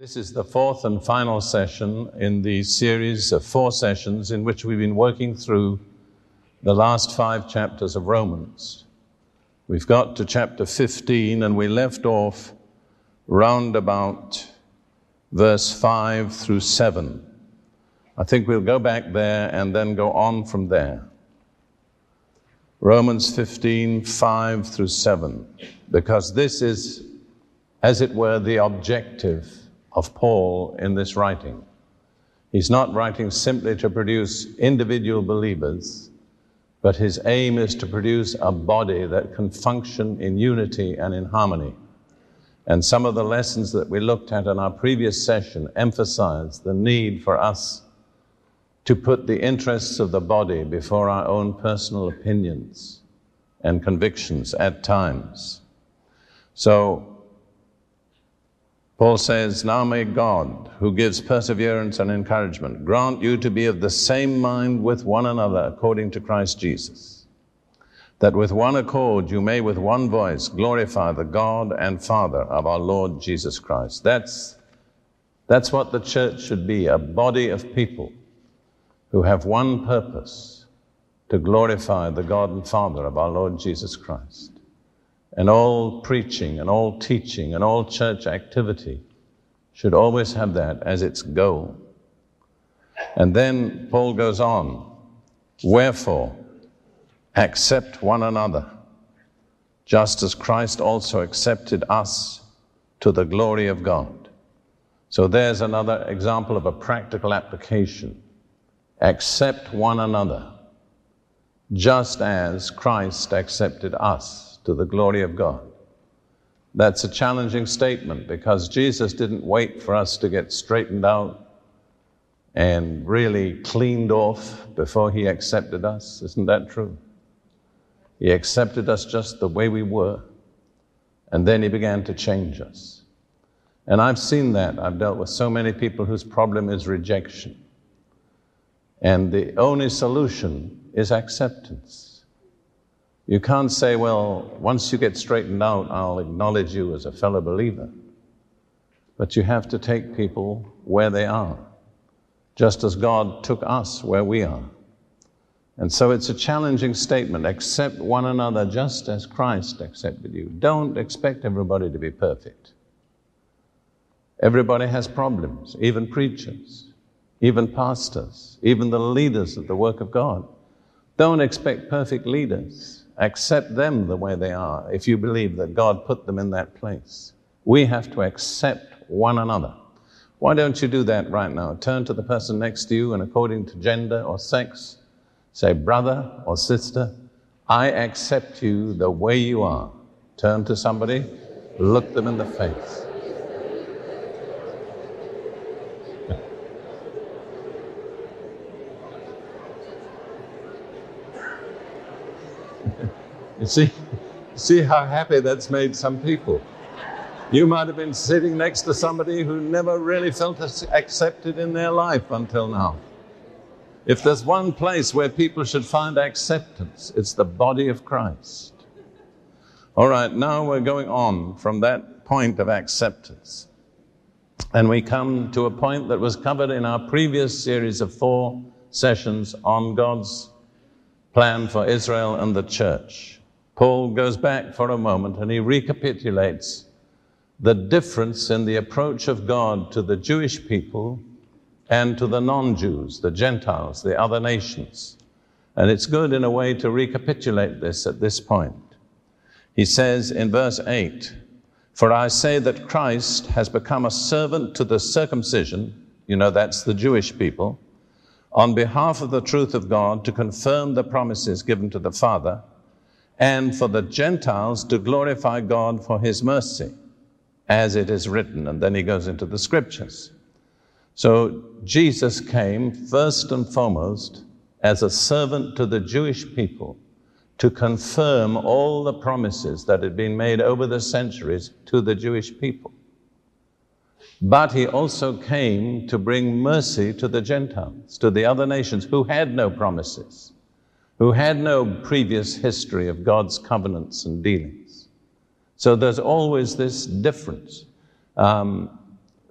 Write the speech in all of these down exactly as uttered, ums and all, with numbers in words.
This is the fourth and final session in the series of four sessions in which we've been working through the last five chapters of Romans. We've got to chapter fifteen and we left off round about verse five through seven. I think we'll go back there and then go on from there. Romans fifteen, five through seven, because this is, as it were, the objective of Paul in this writing. He's not writing simply to produce individual believers, but his aim is to produce a body that can function in unity and in harmony. And some of the lessons that we looked at in our previous session emphasize the need for us to put the interests of the body before our own personal opinions and convictions at times. So, Paul says, "Now may God, who gives perseverance and encouragement, grant you to be of the same mind with one another according to Christ Jesus, that with one accord you may with one voice glorify the God and Father of our Lord Jesus Christ." That's, that's what the church should be, a body of people who have one purpose, to glorify the God and Father of our Lord Jesus Christ. And all preaching and all teaching and all church activity should always have that as its goal. And then Paul goes on, "Wherefore, accept one another, just as Christ also accepted us to the glory of God." So there's another example of a practical application. Accept one another, just as Christ accepted us to the glory of God. That's a challenging statement because Jesus didn't wait for us to get straightened out and really cleaned off before he accepted us. Isn't that true? He accepted us just the way we were, and then he began to change us. And I've seen that. I've dealt with so many people whose problem is rejection. And the only solution is acceptance. You can't say, well, once you get straightened out, I'll acknowledge you as a fellow believer. But you have to take people where they are, just as God took us where we are. And so it's a challenging statement. Accept one another just as Christ accepted you. Don't expect everybody to be perfect. Everybody has problems, even preachers, even pastors, even the leaders of the work of God. Don't expect perfect leaders. Accept them the way they are if you believe that God put them in that place. We have to accept one another. Why don't you do that right now? Turn to the person next to you and according to gender or sex, say, "Brother or sister, I accept you the way you are." Turn to somebody, look them in the face. You see, see how happy that's made some people. You might have been sitting next to somebody who never really felt accepted in their life until now. If there's one place where people should find acceptance, it's the body of Christ. All right, now we're going on from that point of acceptance. And we come to a point that was covered in our previous series of four sessions on God's plan for Israel and the church. Paul goes back for a moment and he recapitulates the difference in the approach of God to the Jewish people and to the non-Jews, the Gentiles, the other nations. And it's good in a way to recapitulate this at this point. He says in verse eight, "For I say that Christ has become a servant to the circumcision," you know, that's the Jewish people, "on behalf of the truth of God to confirm the promises given to the Father, and for the Gentiles to glorify God for his mercy, as it is written." And then he goes into the scriptures. So Jesus came first and foremost as a servant to the Jewish people to confirm all the promises that had been made over the centuries to the Jewish people. But he also came to bring mercy to the Gentiles, to the other nations who had no promises, who had no previous history of God's covenants and dealings. So there's always this difference. Um,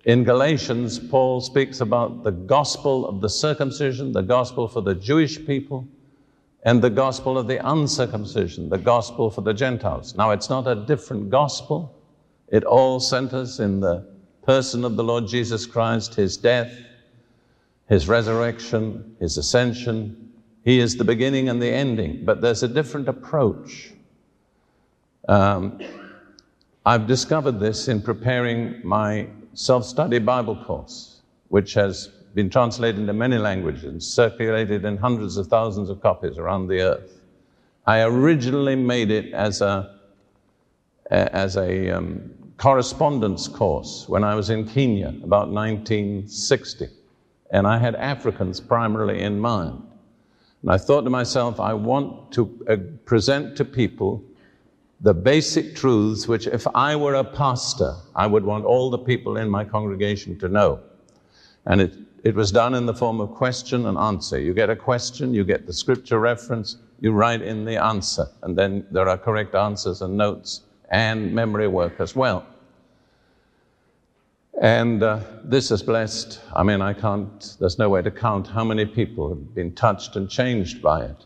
In Galatians, Paul speaks about the gospel of the circumcision, the gospel for the Jewish people, and the gospel of the uncircumcision, the gospel for the Gentiles. Now, it's not a different gospel. It all centers in the person of the Lord Jesus Christ, his death, his resurrection, his ascension. He is the beginning and the ending, but there's a different approach. Um, I've discovered this in preparing my self-study Bible course, which has been translated into many languages and circulated in hundreds of thousands of copies around the earth. I originally made it as a, as a um, correspondence course when I was in Kenya about nineteen sixty, and I had Africans primarily in mind. And I thought to myself, I want to uh, present to people the basic truths which, if I were a pastor, I would want all the people in my congregation to know. And it, it was done in the form of question and answer. You get a question, you get the scripture reference, you write in the answer, and then there are correct answers and notes and memory work as well. And uh, this has blessed, I mean, I can't, there's no way to count how many people have been touched and changed by it.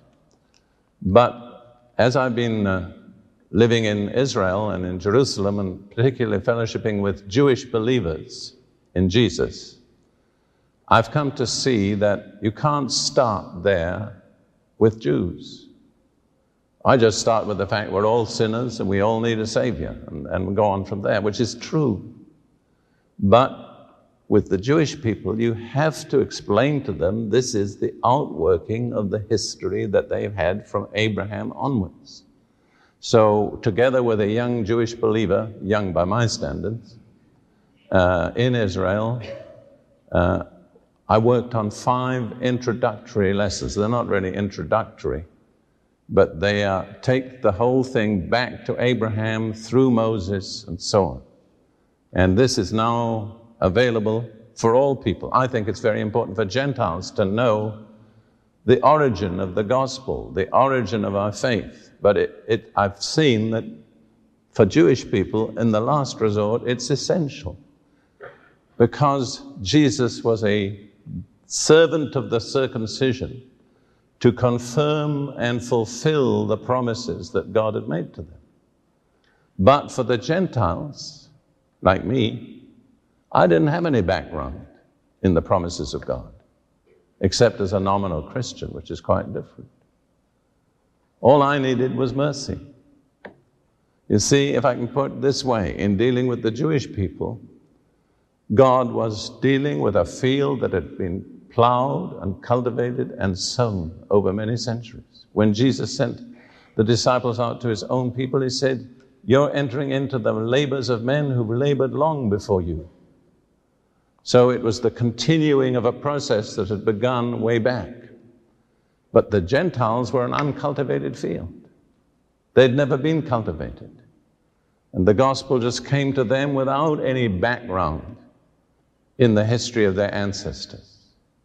But as I've been uh, living in Israel and in Jerusalem, and particularly fellowshipping with Jewish believers in Jesus, I've come to see that you can't start there with Jews. I just start with the fact we're all sinners and we all need a Savior, and, and we go on from there, which is true. But with the Jewish people, you have to explain to them this is the outworking of the history that they've had from Abraham onwards. So together with a young Jewish believer, young by my standards, uh, in Israel, uh, I worked on five introductory lessons. They're not really introductory, but they uh, take the whole thing back to Abraham through Moses and so on. And this is now available for all people. I think it's very important for Gentiles to know the origin of the gospel, the origin of our faith. But it, it, I've seen that for Jewish people, in the last resort, it's essential. Because Jesus was a servant of the circumcision to confirm and fulfill the promises that God had made to them. But for the Gentiles, like me, I didn't have any background in the promises of God, except as a nominal Christian, which is quite different. All I needed was mercy. You see, if I can put it this way, in dealing with the Jewish people, God was dealing with a field that had been plowed and cultivated and sown over many centuries. When Jesus sent the disciples out to his own people, he said, "You're entering into the labors of men who've labored long before you." So it was the continuing of a process that had begun way back. But the Gentiles were an uncultivated field. They'd never been cultivated. And the gospel just came to them without any background in the history of their ancestors.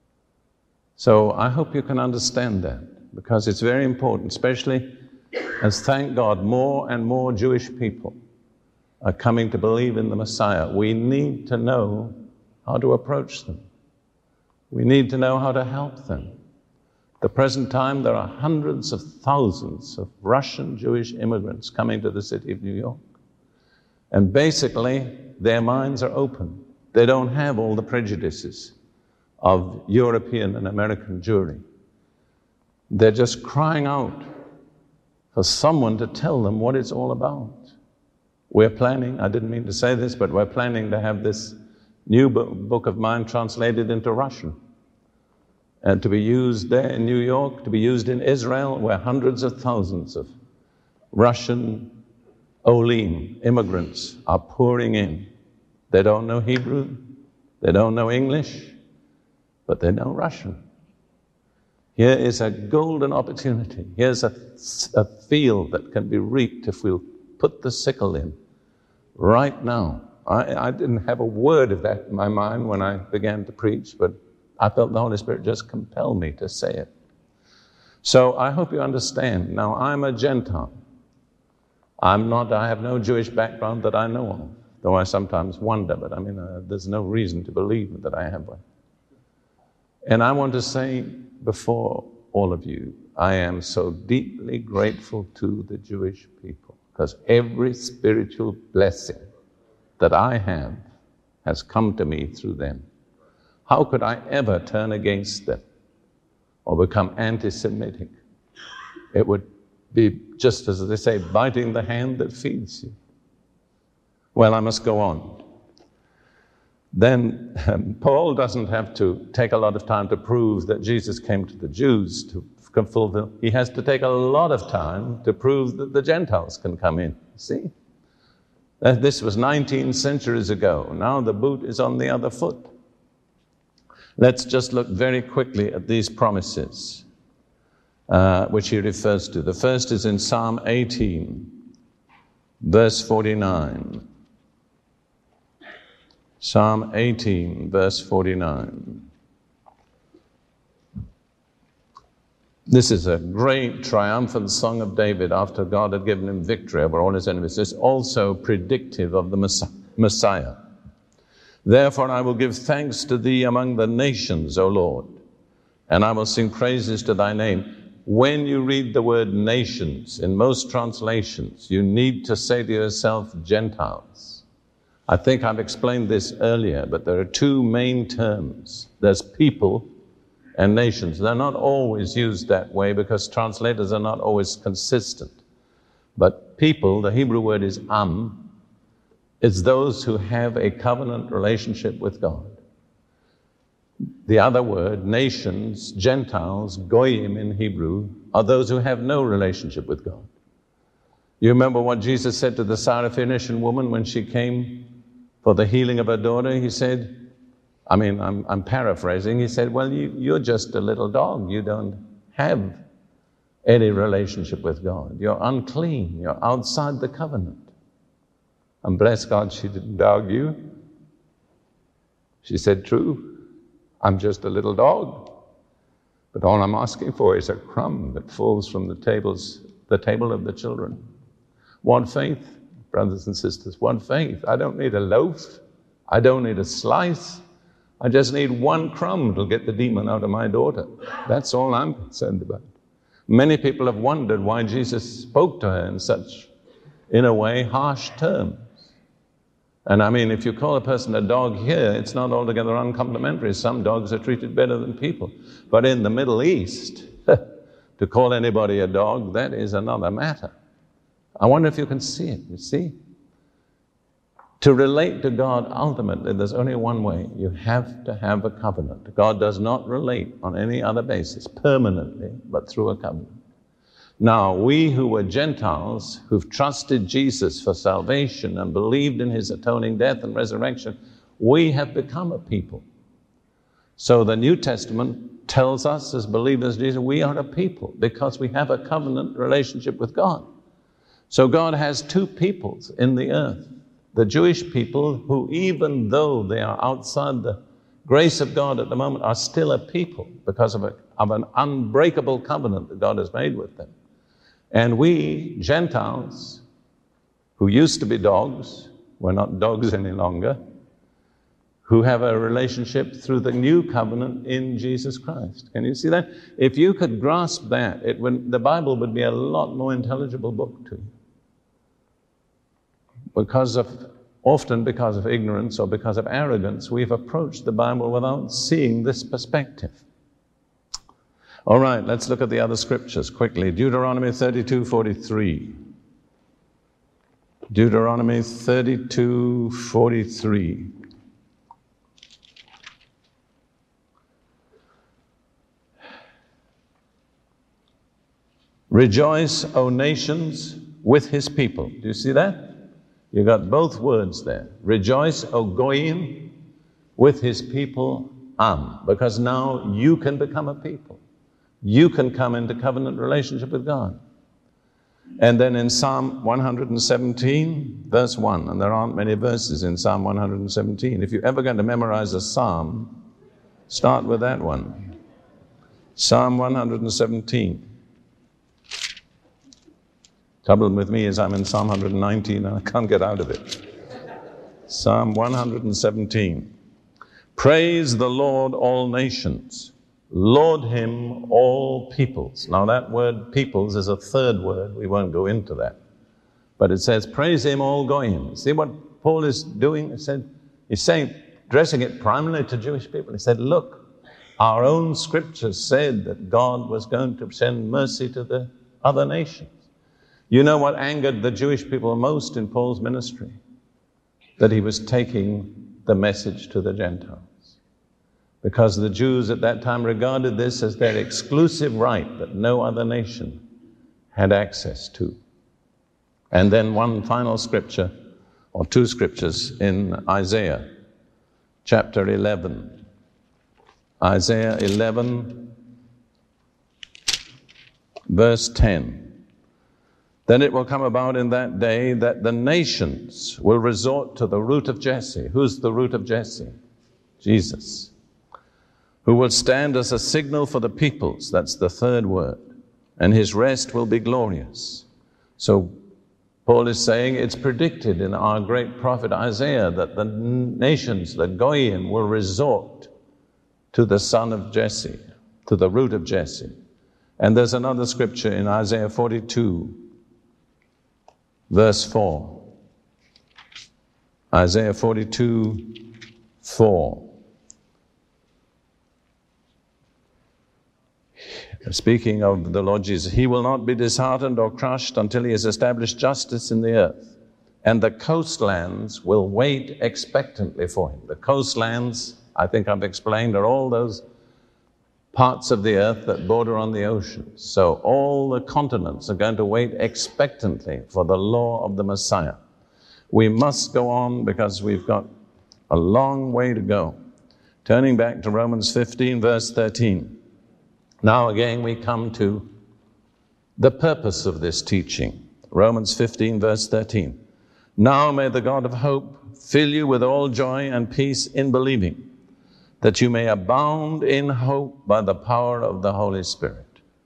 So I hope you can understand that, because it's very important, especially as, thank God, more and more Jewish people are coming to believe in the Messiah. We need to know how to approach them. We need to know how to help them. At the present time, there are hundreds of thousands of Russian Jewish immigrants coming to the city of New York. And basically, their minds are open. They don't have all the prejudices of European and American Jewry. They're just crying out for someone to tell them what it's all about. We're planning, I didn't mean to say this, but we're planning to have this new book of mine translated into Russian, and to be used there in New York, to be used in Israel, where hundreds of thousands of Russian Olim immigrants are pouring in. They don't know Hebrew, they don't know English, but they know Russian. Here is a golden opportunity. Here's a, a field that can be reaped if we'll put the sickle in right now. I, I didn't have a word of that in my mind when I began to preach, but I felt the Holy Spirit just compel me to say it. So I hope you understand. Now, I'm a Gentile. I'm not, I have no Jewish background that I know of. though I sometimes wonder, but I mean, uh, there's no reason to believe that I have one. And I want to say before all of you, I am so deeply grateful to the Jewish people, because every spiritual blessing that I have has come to me through them. How could I ever turn against them or become anti-Semitic? It would be, just as they say, biting the hand that feeds you. Well, I must go on. Then um, Paul doesn't have to take a lot of time to prove that Jesus came to the Jews to fulfill. He has to take a lot of time to prove that the Gentiles can come in. See? Uh, this was nineteen centuries ago. Now the boot is on the other foot. Let's just look very quickly at these promises, uh, which he refers to. The first is in Psalm eighteen, verse forty-nine. Psalm eighteen, verse forty-nine. This is a great triumphant song of David after God had given him victory over all his enemies. It's also predictive of the Messiah. Therefore I will give thanks to thee among the nations, O Lord, and I will sing praises to thy name. When you read the word nations, in most translations, you need to say to yourself, Gentiles. I think I've explained this earlier, but there are two main terms. There's people and nations. They're not always used that way because translators are not always consistent. But people, the Hebrew word is am, it's those who have a covenant relationship with God. The other word, nations, Gentiles, goyim in Hebrew, are those who have no relationship with God. You remember what Jesus said to the Syrophoenician woman when she came for the healing of her daughter? He said, I mean, I'm, I'm paraphrasing, he said, well, you, you're just a little dog. You don't have any relationship with God. You're unclean. You're outside the covenant. And bless God, she didn't argue. She said, true, I'm just a little dog. But all I'm asking for is a crumb that falls from the tables, the table of the children. What faith, brothers and sisters, what faith. I don't need a loaf. I don't need a slice. I just need one crumb to get the demon out of my daughter. That's all I'm concerned about. Many people have wondered why Jesus spoke to her in such, in a way, harsh terms. And I mean, if you call a person a dog here, it's not altogether uncomplimentary. Some dogs are treated better than people. But in the Middle East, to call anybody a dog, that is another matter. I wonder if you can see it, you see? To relate to God, ultimately, there's only one way. You have to have a covenant. God does not relate on any other basis, permanently, but through a covenant. Now, we who were Gentiles, who've trusted Jesus for salvation and believed in his atoning death and resurrection, we have become a people. So the New Testament tells us as believers in Jesus, we are a people because we have a covenant relationship with God. So God has two peoples in the earth. The Jewish people who, even though they are outside the grace of God at the moment, are still a people because of, a, of an unbreakable covenant that God has made with them. And we, Gentiles, who used to be dogs, we're not dogs any longer, who have a relationship through the new covenant in Jesus Christ. Can you see that? If you could grasp that, it would, the Bible would be a lot more intelligible book to you. Because of, often because of ignorance or because of arrogance, we've approached the Bible without seeing this perspective. All right, let's look at the other scriptures quickly. Deuteronomy thirty-two forty-three. Deuteronomy thirty-two forty-three. Rejoice, O nations, with his people. Do you see that? You got both words there. Rejoice, O Goyim, with his people, Am. Because now you can become a people. You can come into covenant relationship with God. And then in Psalm one seventeen, verse one, and there aren't many verses in Psalm one seventeen. If you're ever going to memorize a psalm, start with that one. Psalm one seventeen. Trouble with me is I'm in Psalm one nineteen and I can't get out of it. Psalm one seventeen. Praise the Lord, all nations. Laud him, all peoples. Now that word peoples is a third word. We won't go into that. But it says, praise him, all goyim. See what Paul is doing? He said, he's saying, addressing it primarily to Jewish people. He said, look, our own scriptures said that God was going to send mercy to the other nations. You know what angered the Jewish people most in Paul's ministry? That he was taking the message to the Gentiles. Because the Jews at that time regarded this as their exclusive right that no other nation had access to. And then one final scripture, or two scriptures in Isaiah, chapter eleven. Isaiah eleven, verse ten. Then it will come about in that day that the nations will resort to the root of Jesse. Who's the root of Jesse? Jesus. Who will stand as a signal for the peoples. That's the third word. And his rest will be glorious. So Paul is saying it's predicted in our great prophet Isaiah that the nations, the Goyim, will resort to the son of Jesse, to the root of Jesse. And there's another scripture in Isaiah forty-two, verse four. Isaiah forty-two, four. Speaking of the Lord Jesus, he will not be disheartened or crushed until he has established justice in the earth. And the coastlands will wait expectantly for him. The coastlands, I think I've explained, are all those parts of the earth that border on the ocean. So all the continents are going to wait expectantly for the law of the Messiah. We must go on because we've got a long way to go. Turning back to Romans fifteen, verse thirteen. Now again we come to the purpose of this teaching. Romans fifteen, verse thirteen. Now may the God of hope fill you with all joy and peace in believing, that you may abound in hope by the power of the Holy Spirit.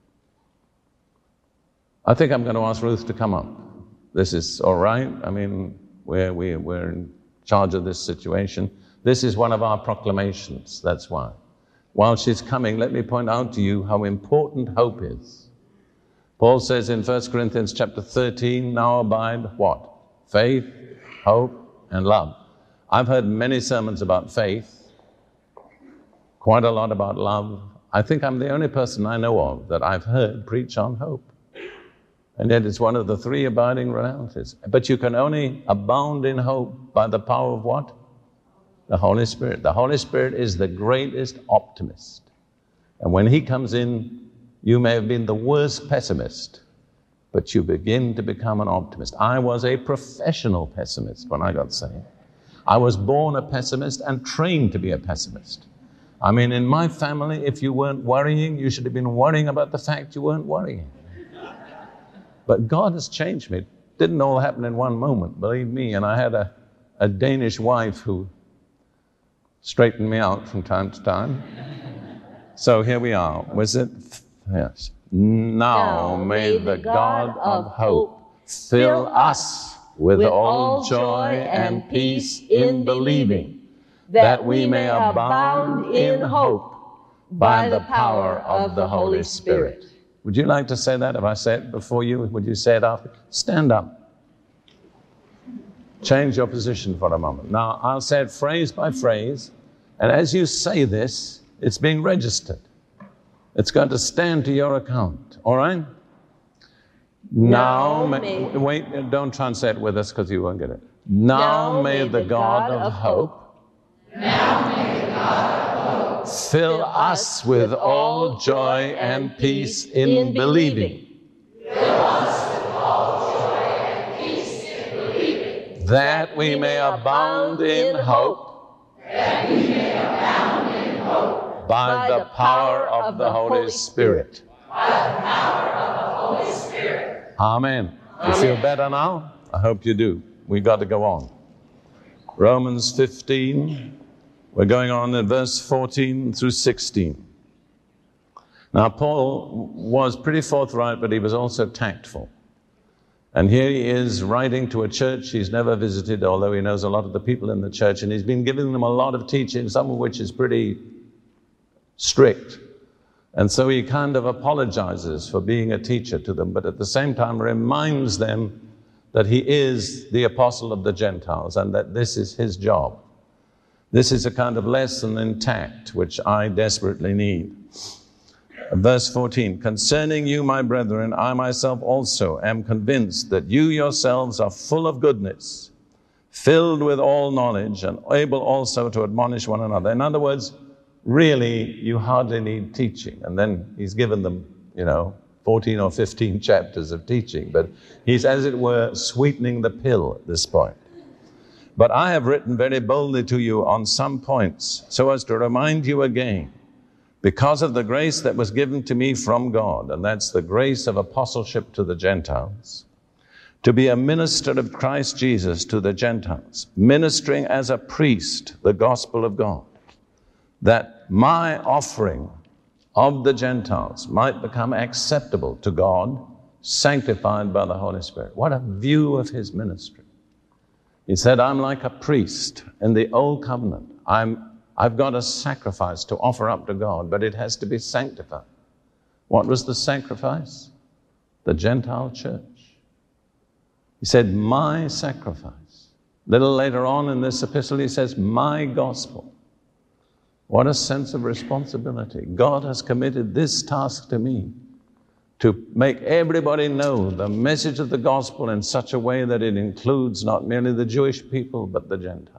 I think I'm going to ask Ruth to come up. This is all right. I mean, we're, we're, we're in charge of this situation. This is one of our proclamations, that's why. While she's coming, let me point out to you how important hope is. Paul says in First Corinthians chapter thirteen, now abide what? Faith, hope, and love. I've heard many sermons about faith, quite a lot about love. I think I'm the only person I know of that I've heard preach on hope. And yet it's one of the three abiding realities. But you can only abound in hope by the power of what? The Holy Spirit. The Holy Spirit is the greatest optimist. And when he comes in, you may have been the worst pessimist, but you begin to become an optimist. I was a professional pessimist when I got saved. I was born a pessimist and trained to be a pessimist. I mean, in my family, if you weren't worrying, you should have been worrying about the fact you weren't worrying. But God has changed me. It didn't all happen in one moment, believe me. And I had a, a Danish wife who straightened me out from time to time. So here we are. Was it? Yes. Now, now may the God, God of hope fill us with, with all joy and peace in believing, that we may abound in hope by the power of the Holy Spirit. Would you like to say that? If I say it before you, would you say it after? Stand up. Change your position for a moment. Now, I'll say it phrase by phrase, and as you say this, it's being registered. It's going to stand to your account, all right? Now, now may, wait, don't translate with us because you won't get it. Now, now may, may the God, God of hope, now may the God of hope fill us with all joy and peace in believing. Fill us with all joy and peace in believing. That we may abound in hope. That we may abound in hope. By the power of the Holy Spirit. By the power of the Holy Spirit. Amen. You feel better now? I hope you do. We've got to go on. Romans fifteen. We're going on in verse fourteen through sixteen. Now, Paul was pretty forthright, but he was also tactful. And here he is writing to a church he's never visited, although he knows a lot of the people in the church, and he's been giving them a lot of teaching, some of which is pretty strict. And so he kind of apologizes for being a teacher to them, but at the same time reminds them that he is the apostle of the Gentiles and that this is his job. This is a kind of lesson in tact, which I desperately need. Verse fourteen, concerning you, my brethren, I myself also am convinced that you yourselves are full of goodness, filled with all knowledge, and able also to admonish one another. In other words, really, you hardly need teaching. And then he's given them, you know, fourteen or fifteen chapters of teaching, but he's, as it were, sweetening the pill at this point. But I have written very boldly to you on some points, so as to remind you again, because of the grace that was given to me from God, and that's the grace of apostleship to the Gentiles, to be a minister of Christ Jesus to the Gentiles, ministering as a priest the gospel of God, that my offering of the Gentiles might become acceptable to God, sanctified by the Holy Spirit. What a view of his ministry. He said, I'm like a priest in the old covenant. I'm, I've got a sacrifice to offer up to God, but it has to be sanctified. What was the sacrifice? The Gentile church. He said, my sacrifice. A little later on in this epistle, he says, my gospel. What a sense of responsibility. God has committed this task to me, to make everybody know the message of the gospel in such a way that it includes not merely the Jewish people, but the Gentiles.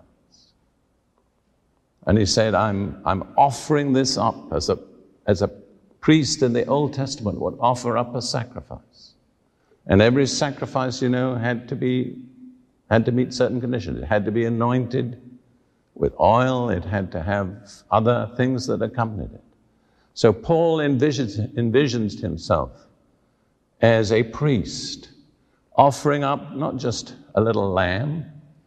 And he said, I'm, I'm offering this up as a, as a priest in the Old Testament would offer up a sacrifice. And every sacrifice, you know, had to be, had to meet certain conditions. It had to be anointed with oil. It had to have other things that accompanied it. So Paul envisions, envisions himself as a priest, offering up not just a little lamb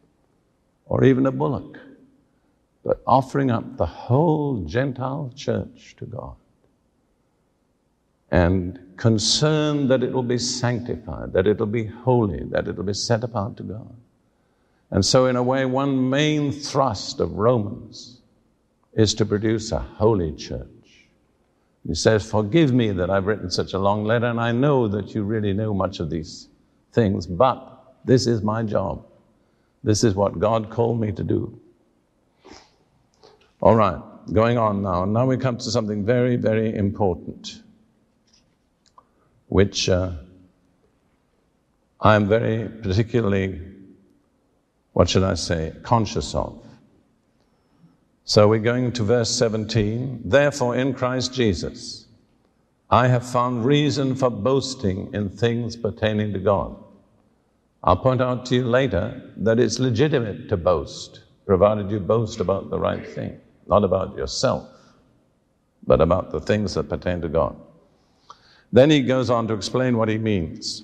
or even a bullock, but offering up the whole Gentile church to God, and concerned that it will be sanctified, that it will be holy, that it will be set apart to God. And so in a way, one main thrust of Romans is to produce a holy church. He says, forgive me that I've written such a long letter, and I know that you really know much of these things, but this is my job. This is what God called me to do. All right, going on now. Now we come to something very, very important, which uh, I am very particularly, what should I say, conscious of. So we're going to verse seventeen. Therefore, in Christ Jesus, I have found reason for boasting in things pertaining to God. I'll point out to you later that it's legitimate to boast, provided you boast about the right thing, not about yourself, but about the things that pertain to God. Then he goes on to explain what he means.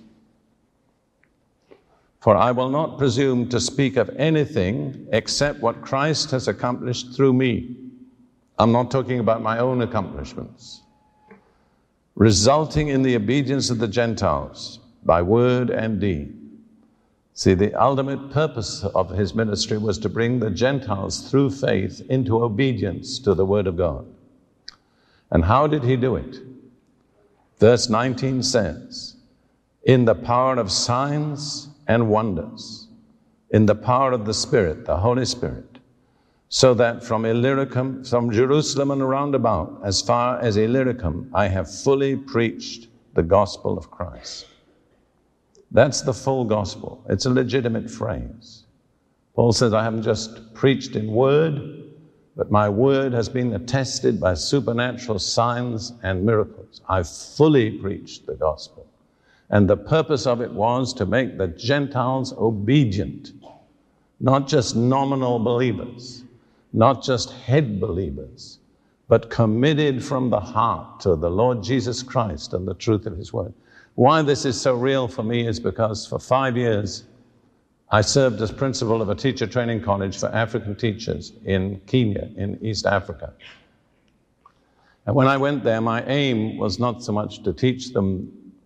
For I will not presume to speak of anything except what Christ has accomplished through me. I'm not talking about my own accomplishments. Resulting in the obedience of the Gentiles by word and deed. See, the ultimate purpose of his ministry was to bring the Gentiles through faith into obedience to the word of God. And how did he do it? Verse nineteen says, in the power of signs and wonders, in the power of the Spirit, the Holy Spirit, so that from Illyricum, from Jerusalem and round about, as far as Illyricum, I have fully preached the gospel of Christ. That's the full gospel. It's a legitimate phrase. Paul says, I haven't just preached in word, but my word has been attested by supernatural signs and miracles. I've fully preached the gospel. And the purpose of it was to make the Gentiles obedient, not just nominal believers, not just head believers, but committed from the heart to the Lord Jesus Christ and the truth of his word. Why this is so real for me is because for five years, I served as principal of a teacher training college for African teachers in Kenya, in East Africa. And when I went there, my aim was not so much to teach them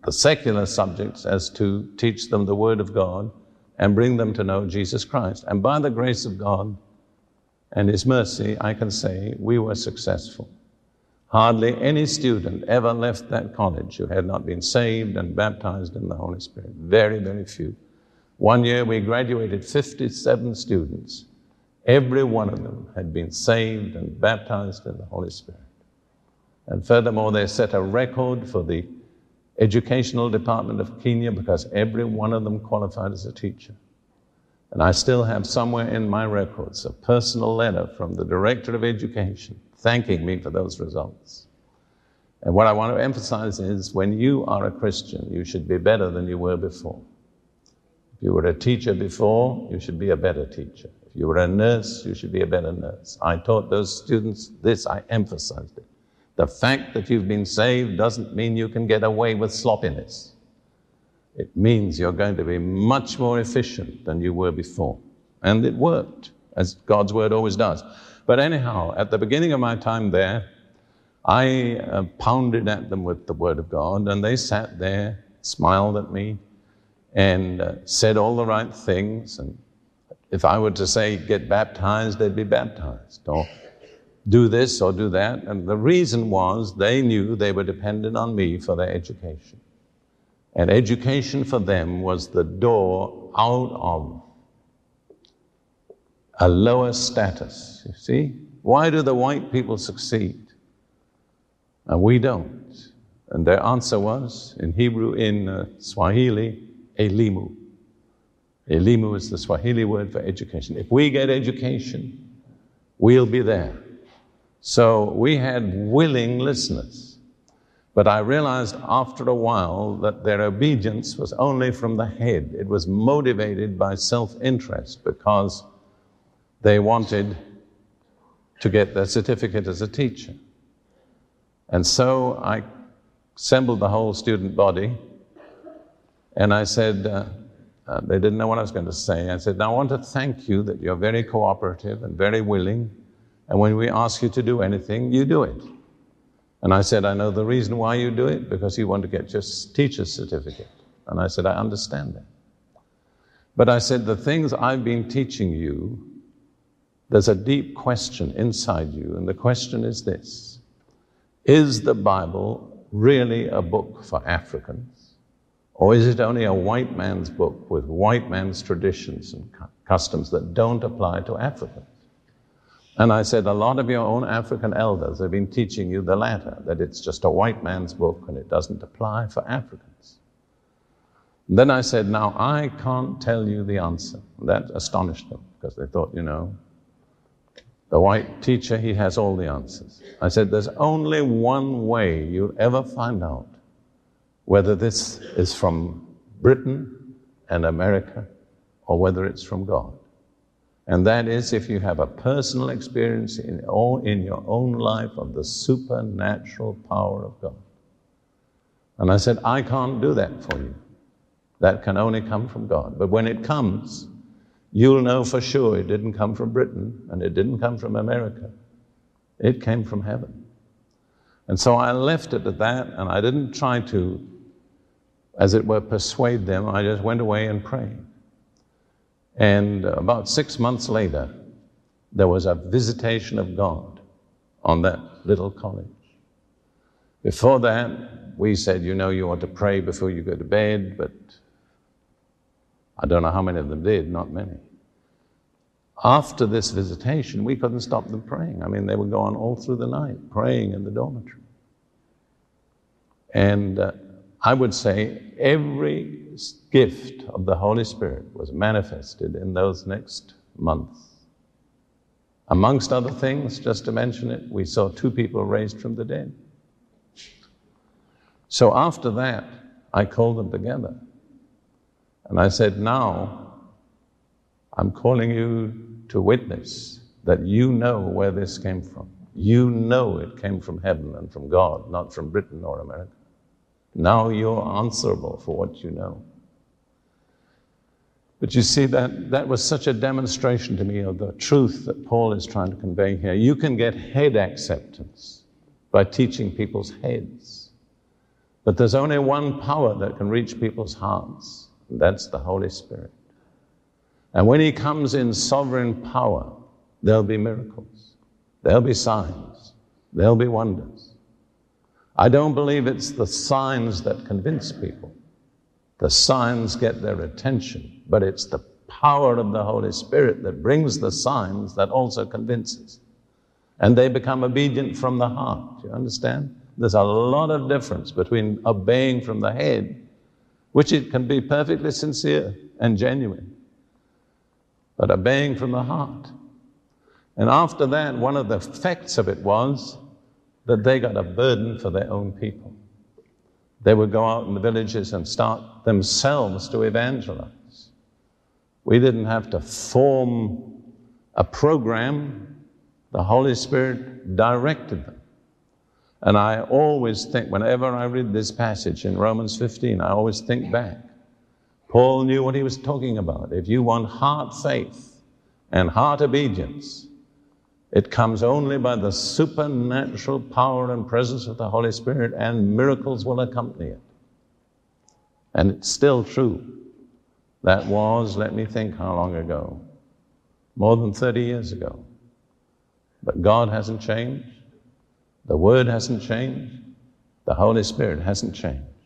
the secular subjects as to teach them the Word of God and bring them to know Jesus Christ. And by the grace of God and His mercy, I can say we were successful. Hardly any student ever left that college who had not been saved and baptized in the Holy Spirit. Very, very few. One year we graduated fifty-seven students. Every one of them had been saved and baptized in the Holy Spirit. And furthermore, they set a record for the educational department of Kenya because every one of them qualified as a teacher. And I still have somewhere in my records a personal letter from the Director of Education thanking me for those results. And what I want to emphasize is when you are a Christian, you should be better than you were before. If you were a teacher before, you should be a better teacher. If you were a nurse, you should be a better nurse. I taught those students this, I emphasized it. The fact that you've been saved doesn't mean you can get away with sloppiness. It means you're going to be much more efficient than you were before. And it worked, as God's Word always does. But anyhow, at the beginning of my time there, I uh, pounded at them with the Word of God, and they sat there, smiled at me, and uh, said all the right things. And if I were to say, get baptized, they'd be baptized, or do this or do that. And the reason was they knew they were dependent on me for their education. And education for them was the door out of a lower status, you see? Why do the white people succeed? And we don't. And their answer was, in Hebrew, in uh, Swahili, elimu. Elimu is the Swahili word for education. If we get education, we'll be there. So we had willing listeners. But I realized after a while that their obedience was only from the head. It was motivated by self-interest because they wanted to get their certificate as a teacher. And so I assembled the whole student body, and I said, uh, uh, they didn't know what I was going to say. I said, now I want to thank you that you're very cooperative and very willing, and when we ask you to do anything, you do it. And I said, I know the reason why you do it, because you want to get your teacher's certificate. And I said, I understand that. But I said, the things I've been teaching you, there's a deep question inside you, and the question is this: is the Bible really a book for Africans? Or is it only a white man's book with white man's traditions and customs that don't apply to Africans? And I said, a lot of your own African elders have been teaching you the latter, that it's just a white man's book and it doesn't apply for Africans. And then I said, now I can't tell you the answer. That astonished them, because they thought, you know, the white teacher, he has all the answers. I said, there's only one way you'll ever find out whether this is from Britain and America or whether it's from God. And that is if you have a personal experience in, all, in your own life of the supernatural power of God. And I said, I can't do that for you. That can only come from God. But when it comes, you'll know for sure it didn't come from Britain and it didn't come from America. It came from heaven. And so I left it at that, and I didn't try to, as it were, persuade them. I just went away and prayed. And about six months later, there was a visitation of God on that little college. Before that, we said, you know, you ought to pray before you go to bed, but I don't know how many of them did, not many. After this visitation, we couldn't stop them praying. I mean, they would go on all through the night, praying in the dormitory. And uh, I would say every gift of the Holy Spirit was manifested in those next months. Amongst other things, just to mention it, we saw two people raised from the dead. So after that, I called them together. And I said, now, I'm calling you to witness that you know where this came from. You know it came from heaven and from God, not from Britain or America. Now you're answerable for what you know. But you see, that, that was such a demonstration to me of the truth that Paul is trying to convey here. You can get head acceptance by teaching people's heads. But there's only one power that can reach people's hearts, and that's the Holy Spirit. And when he comes in sovereign power, there'll be miracles, there'll be signs, there'll be wonders. I don't believe it's the signs that convince people. The signs get their attention, but it's the power of the Holy Spirit that brings the signs that also convinces. And they become obedient from the heart. You understand? There's a lot of difference between obeying from the head, which it can be perfectly sincere and genuine, but obeying from the heart. And after that, one of the effects of it was that they got a burden for their own people. They would go out in the villages and start themselves to evangelize. We didn't have to form a program. The Holy Spirit directed them. And I always think, whenever I read this passage in Romans fifteen, I always think back. Paul knew what he was talking about. If you want heart faith and heart obedience, it comes only by the supernatural power and presence of the Holy Spirit, and miracles will accompany it. And it's still true. That was, let me think how long ago, more than thirty years ago. But God hasn't changed. The Word hasn't changed. The Holy Spirit hasn't changed.